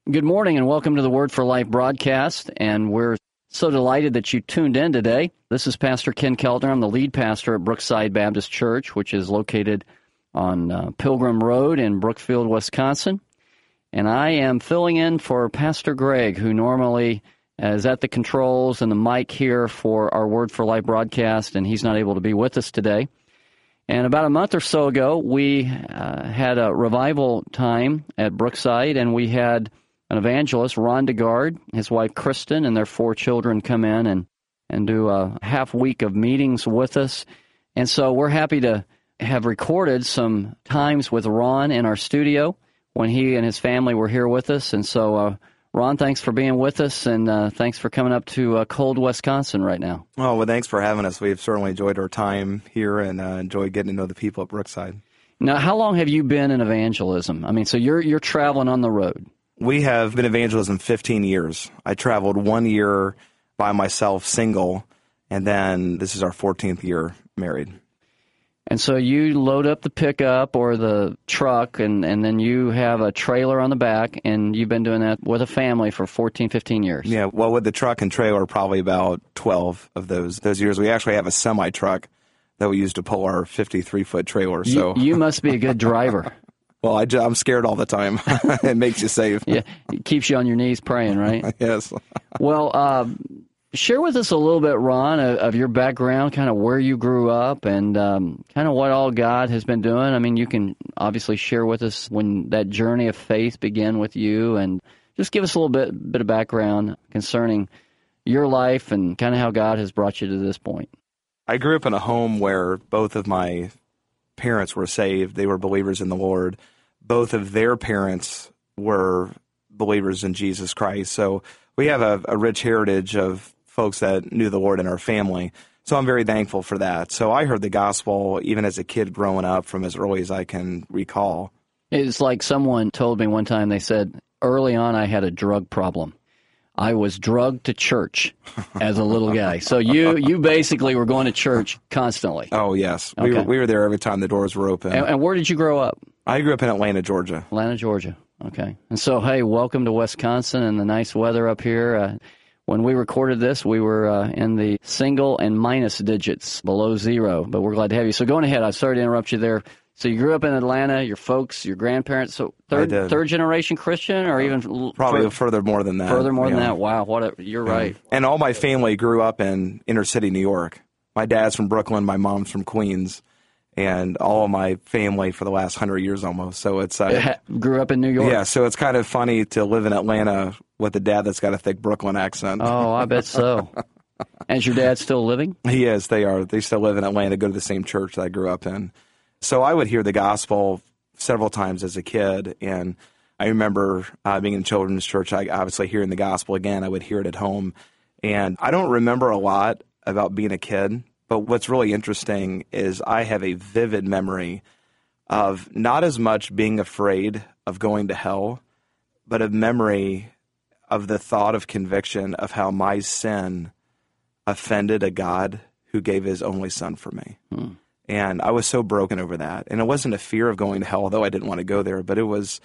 Good morning and welcome to the Word for Life broadcast, and we're so delighted that you tuned in today. This is Pastor Ken Keltner. I'm the lead pastor at Brookside Baptist Church, which is located on Pilgrim Road in Brookfield, Wisconsin. And I am filling in for Pastor Greg, who normally is at the controls and the mic here for our Word for Life broadcast, and he's not able to be with us today. And about a month or so ago, we had a revival time at Brookside, and we had an evangelist, Ron DeGard, his wife Kristen, and their 4 children come in and do a half week of meetings with us. And so we're happy to have recorded some times with Ron in our studio when he and his family were here with us. And so, Ron, thanks for being with us, and thanks for coming up to cold Wisconsin right now. Oh, well, thanks for having us. We've certainly enjoyed our time here and enjoyed getting to know the people at Brookside. Now, how long have you been in evangelism? I mean, so you're traveling on the road. We have been evangelism 15 years. I traveled 1 year by myself, single, and then this is our 14th year married. And so you load up the pickup or the truck, and then you have a trailer on the back, and you've been doing that with a family for 14, 15 years. Yeah, well, with the truck and trailer, probably about 12 of those years. We actually have a semi-truck that we use to pull our 53-foot trailer. So you must be a good driver. Well, I'm scared all the time. It makes you safe. Yeah, it keeps you on your knees praying, right? Yes. Well, share with us a little bit, Ron, of your background, kind of where you grew up, and kind of what all God has been doing. I mean, you can obviously share with us when that journey of faith began with you, and just give us a little bit of background concerning your life and kind of how God has brought you to this point. I grew up in a home where both of my parents were saved. They were believers in the Lord. Both of their parents were believers in Jesus Christ. So we have a rich heritage of folks that knew the Lord in our family. So I'm very thankful for that. So I heard the gospel even as a kid growing up from as early as I can recall. It's like someone told me one time, they said, early on I had a drug problem. I was drugged to church as a little guy. So you basically were going to church constantly. Oh, yes. Okay. We were there every time the doors were open. And where did you grow up? I grew up in Atlanta, Georgia. Atlanta, Georgia. Okay. And so, hey, welcome to Wisconsin and the nice weather up here. When we recorded this, we were in the single and minus digits below zero, but we're glad to have you. So going ahead, I'm sorry to interrupt you there. So you grew up in Atlanta, your folks, your grandparents, so third generation Christian, or even probably further more than that. Further more than that. Wow, you're right. And all my family grew up in inner city New York. My dad's from Brooklyn, my mom's from Queens, and all of my family for the last 100 years almost. So it's grew up in New York. Yeah, so it's kind of funny to live in Atlanta with a dad that's got a thick Brooklyn accent. Oh, I bet so. And is your dad still living? He is. They still live in Atlanta, go to the same church that I grew up in. So I would hear the gospel several times as a kid, and I remember being in children's church, obviously hearing the gospel again. I would hear it at home, and I don't remember a lot about being a kid, but what's really interesting is I have a vivid memory of not as much being afraid of going to hell, but a memory of the thought of conviction of how my sin offended a God who gave his only son for me. And I was so broken over that. And it wasn't a fear of going to hell, although I didn't want to go there, but it was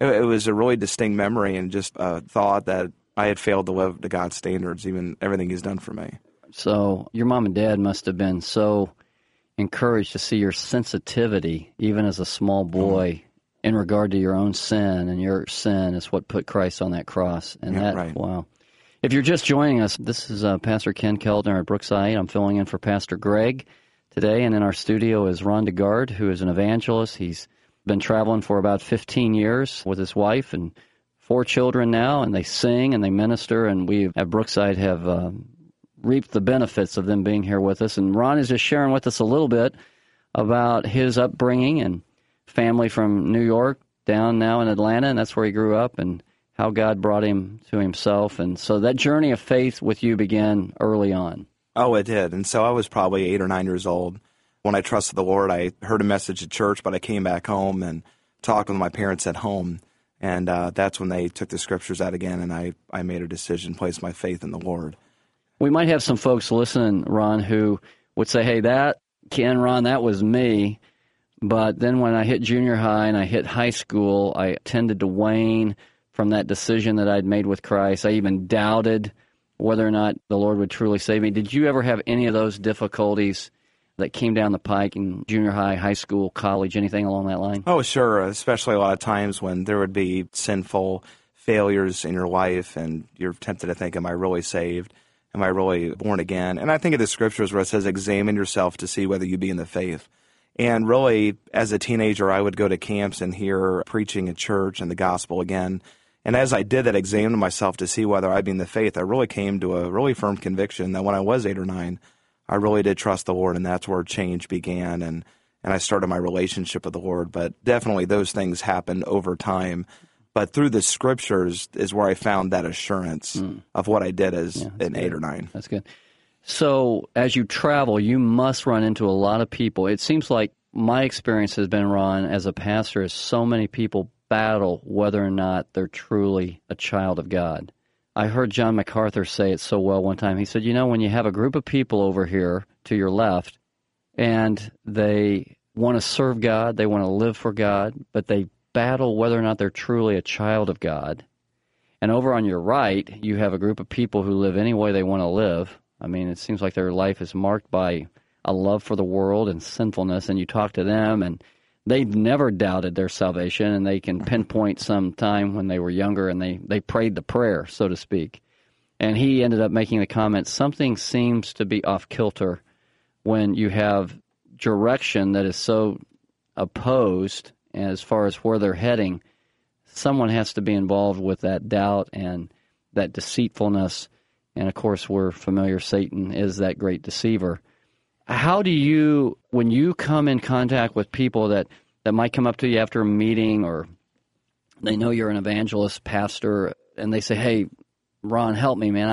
a really distinct memory and just a thought that I had failed to live to God's standards, even everything he's done for me. So your mom and dad must have been so encouraged to see your sensitivity, even as a small boy, in regard to your own sin, and your sin is what put Christ on that cross. And right. Wow. If you're just joining us, this is Pastor Ken Keltner at Brookside. I'm filling in for Pastor Greg today, and in our studio is Ron DeGard, who is an evangelist. He's been traveling for about 15 years with his wife and 4 children now, and they sing and they minister, and we at Brookside have reaped the benefits of them being here with us. And Ron is just sharing with us a little bit about his upbringing and family from New York down now in Atlanta, and that's where he grew up, and how God brought him to himself. And so that journey of faith with you began early on. Oh, it did. And so I was probably 8 or 9 years old when I trusted the Lord. I heard a message at church, but I came back home and talked with my parents at home. And that's when they took the scriptures out again, and I made a decision, placed my faith in the Lord. We might have some folks listening, Ron, who would say, hey, Ron, that was me. But then when I hit junior high and I hit high school, I tended to wane from that decision that I'd made with Christ. I even doubted whether or not the Lord would truly save me. Did you ever have any of those difficulties that came down the pike in junior high, high school, college, anything along that line? Oh, sure, especially a lot of times when there would be sinful failures in your life and you're tempted to think, am I really saved? Am I really born again? And I think of the scriptures where it says, examine yourself to see whether you be in the faith. And really, as a teenager, I would go to camps and hear preaching in church and the gospel again. And as I did that, examine myself to see whether I'd be in the faith, I really came to a really firm conviction that when I was 8 or 9, I really did trust the Lord, and that's where change began, and I started my relationship with the Lord. But definitely those things happened over time. But through the scriptures is where I found that assurance of what I did as an 8 or 9. That's good. So as you travel, you must run into a lot of people. It seems like my experience has been, Ron, as a pastor, is so many people battle whether or not they're truly a child of God. I heard John MacArthur say it so well one time. He said, when you have a group of people over here to your left, and they want to serve God, they want to live for God, but they battle whether or not they're truly a child of God. And over on your right, you have a group of people who live any way they want to live. I mean, it seems like their life is marked by a love for the world and sinfulness, and you talk to them, and they've never doubted their salvation, and they can pinpoint some time when they were younger and they prayed the prayer, so to speak. And he ended up making the comment, something seems to be off kilter when you have direction that is so opposed as far as where they're heading. Someone has to be involved with that doubt and that deceitfulness. And, of course, we're familiar Satan is that great deceiver. How do you, when you come in contact with people that might come up to you after a meeting, or they know you're an evangelist, pastor, and they say, hey, Ron, help me, man.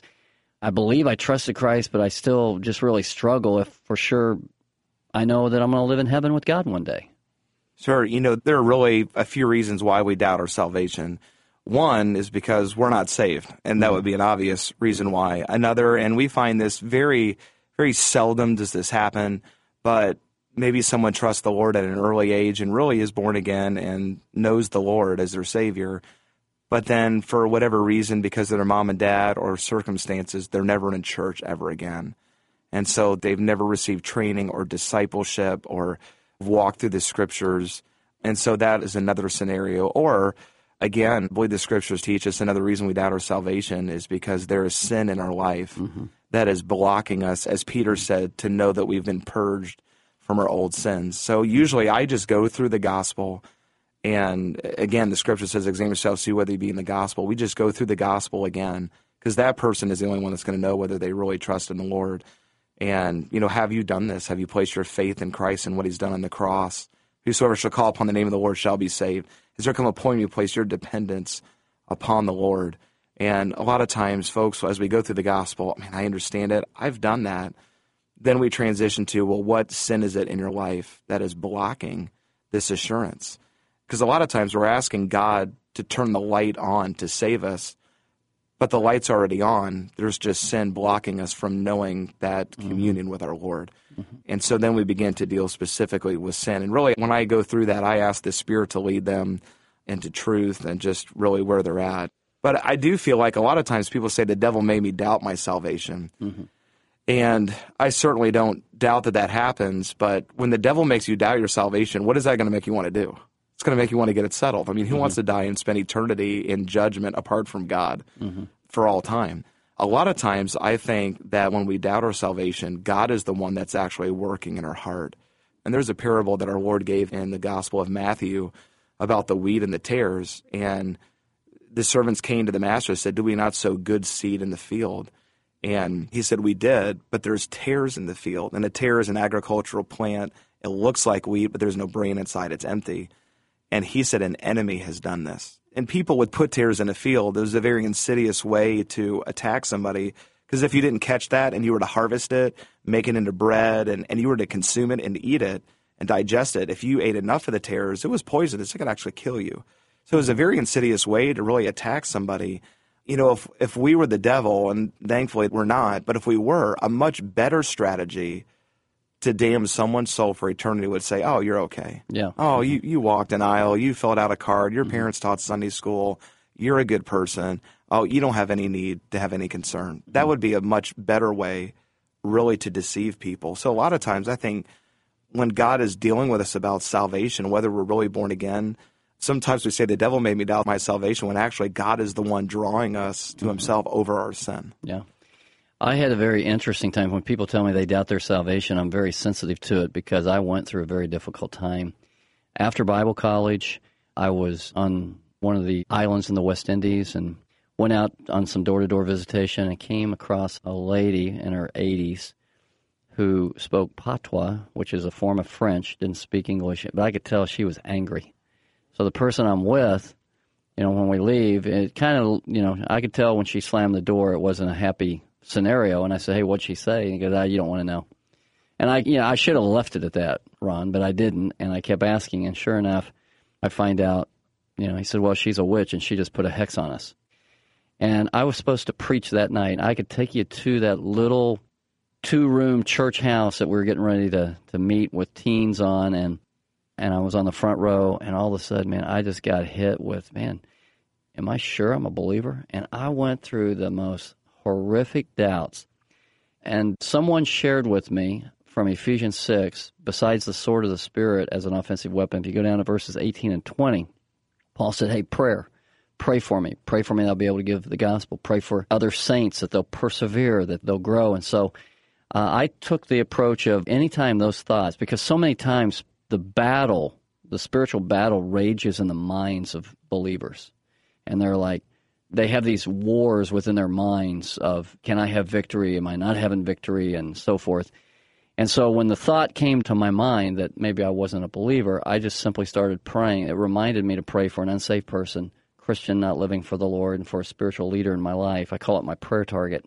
I believe I trusted Christ, but I still just really struggle if for sure I know that I'm going to live in heaven with God one day. Sure. There are really a few reasons why we doubt our salvation. One is because we're not saved, and that would be an obvious reason why. Another, and we find this very, very seldom does this happen, but maybe someone trusts the Lord at an early age and really is born again and knows the Lord as their Savior. But then for whatever reason, because of their mom and dad or circumstances, they're never in church ever again. And so they've never received training or discipleship or walked through the scriptures. And so that is another scenario. Or, again, I believe the scriptures teach us another reason we doubt our salvation is because there is sin in our life that is blocking us, as Peter said, to know that we've been purged from our old sins. So usually I just go through the gospel. And again, the scripture says, examine yourself, see whether you be in the gospel. We just go through the gospel again, because that person is the only one that's going to know whether they really trust in the Lord. And, have you done this? Have you placed your faith in Christ and what he's done on the cross? Whosoever shall call upon the name of the Lord shall be saved. Has there come a point where you place your dependence upon the Lord? And a lot of times, folks, as we go through the gospel, I understand it. I've done that. Then we transition to, well, what sin is it in your life that is blocking this assurance? Because a lot of times we're asking God to turn the light on to save us, but the light's already on. There's just sin blocking us from knowing that communion with our Lord. And so then we begin to deal specifically with sin. And really, when I go through that, I ask the Spirit to lead them into truth and just really where they're at. But I do feel like a lot of times people say the devil made me doubt my salvation. And I certainly don't doubt that happens. But when the devil makes you doubt your salvation, what is that going to make you want to do? It's going to make you want to get it settled. Who wants to die and spend eternity in judgment apart from God for all time? A lot of times I think that when we doubt our salvation, God is the one that's actually working in our heart. And there's a parable that our Lord gave in the Gospel of Matthew about the wheat and the tares. And the servants came to the master and said, do we not sow good seed in the field? And he said, we did, but there's tares in the field. And a tare is an agricultural plant. It looks like wheat, but there's no grain inside. It's empty. And he said, an enemy has done this. And people would put tares in a field. It was a very insidious way to attack somebody, because if you didn't catch that and you were to harvest it, make it into bread, and you were to consume it and eat it and digest it, if you ate enough of the tares, it was poisonous. It could actually kill you. So it was a very insidious way to really attack somebody. If we were the devil, and thankfully we're not, but if we were, a much better strategy to damn someone's soul for eternity would say, oh, you're okay. Yeah. Oh, you walked an aisle. You filled out a card. Your parents taught Sunday school. you're a good person. Oh, you don't have any need to have any concern. That would be a much better way really to deceive people. So a lot of times I think when God is dealing with us about salvation, whether we're really born again, sometimes we say the devil made me doubt my salvation when actually God is the one drawing us to himself over our sin. Yeah. I had a very interesting time. When people tell me they doubt their salvation, I'm very sensitive to it because I went through a very difficult time. After Bible college, I was on one of the islands in the West Indies and went out on some door-to-door visitation and came across a lady in her 80s who spoke patois, which is a form of French, didn't speak English, but I could tell she was angry. So the person I'm with, when we leave, it kind of, I could tell when she slammed the door it wasn't a happy scenario. And I said, hey, what'd she say? And he goes, you don't want to know. And I should have left it at that, Ron, but I didn't. And I kept asking. And sure enough, I find out, he said, well, she's a witch and she just put a hex on us. And I was supposed to preach that night. I could take you to that little 2-room church house that we were getting ready to meet with teens on. And I was on the front row. And all of a sudden, man, I just got hit with, am I sure I'm a believer? And I went through the most horrific doubts. And someone shared with me from Ephesians 6, besides the sword of the Spirit as an offensive weapon, if you go down to verses 18 and 20, Paul said, hey, prayer. Pray for me. Pray for me that I'll be able to give the gospel. Pray for other saints that they'll persevere, that they'll grow. And so I took the approach of anytime those thoughts, because so many times the spiritual battle rages in the minds of believers. And they're like, they have these wars within their minds of, can I have victory? Am I not having victory? And so forth. And so when the thought came to my mind that maybe I wasn't a believer, I just simply started praying. It reminded me to pray for an unsaved person, Christian not living for the Lord, and for a spiritual leader in my life. I call it my prayer target.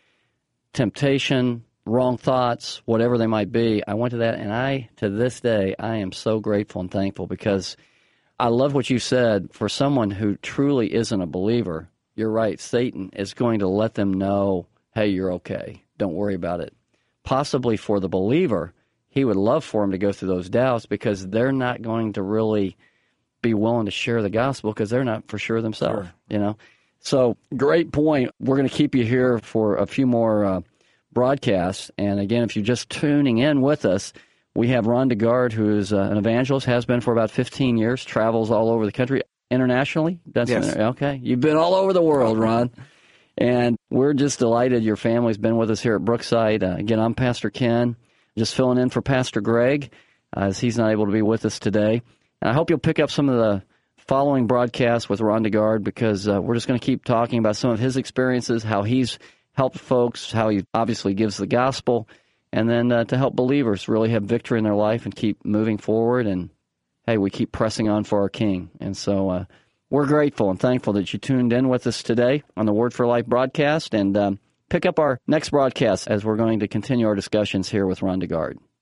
Temptation, wrong thoughts, whatever they might be, I went to that, and to this day, I am so grateful and thankful because I love what you said. For someone who truly isn't a believer, you're right, Satan is going to let them know, hey, you're okay. Don't worry about it. Possibly for the believer, he would love for him to go through those doubts because they're not going to really be willing to share the gospel because they're not for sure themselves, So great point. We're going to keep you here for a few more broadcasts. And again, if you're just tuning in with us, we have Ron DeGard, who is an evangelist, has been for about 15 years, travels all over the country internationally. Yes. Okay. You've been all over the world, Ron. And we're just delighted your family's been with us here at Brookside. Again, I'm Pastor Ken, just filling in for Pastor Greg as he's not able to be with us today. And I hope you'll pick up some of the following broadcasts with Ron DeGard because we're just going to keep talking about some of his experiences, how he's helped folks, how he obviously gives the gospel, and then to help believers really have victory in their life and keep moving forward. And, hey, we keep pressing on for our King. And so we're grateful and thankful that you tuned in with us today on the Word for Life broadcast. And pick up our next broadcast as we're going to continue our discussions here with Ron DeGard.